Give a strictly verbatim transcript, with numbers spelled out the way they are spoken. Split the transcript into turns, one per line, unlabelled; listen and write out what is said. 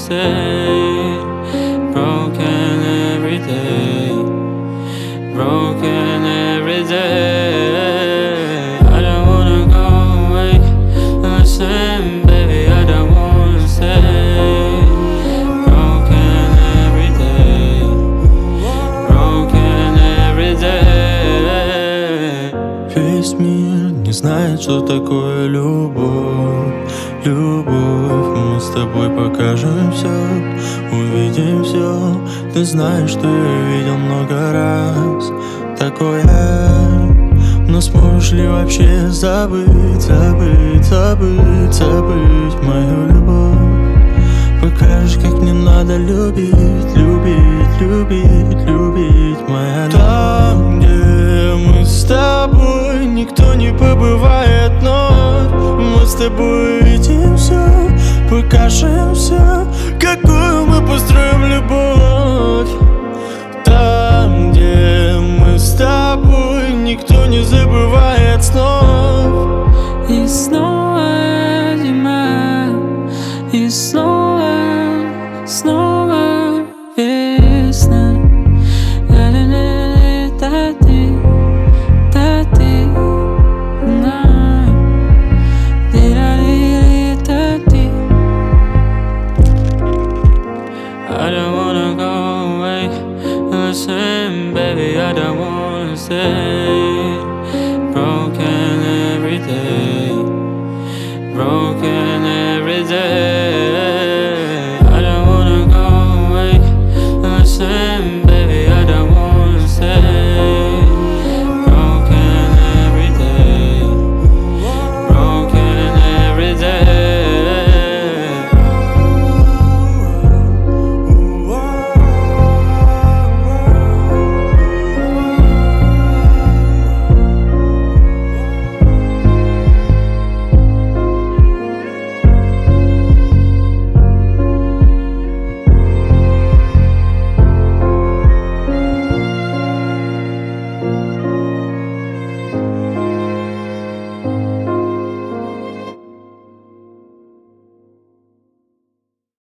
stay. Broken every day, broken every day. I don't wanna go away. Listen, baby, I don't wanna stay. Broken every day, broken every day.
Весь мир не знает, что такое любовь, любовь. Мы с тобой покажем все, увидим все. Ты знаешь, что я видел много раз такое. Но сможешь ли вообще забыть, забыть, забыть, забыть мою любовь? Покажешь, как не надо любить, любить, любить, любить, моя любовь. Там, где мы с тобой, никто не побывает вновь. Мы с тобой видим все, покажем все, какую мы построим любовь. Там, где мы с тобой, никто не забывает снов.
И снова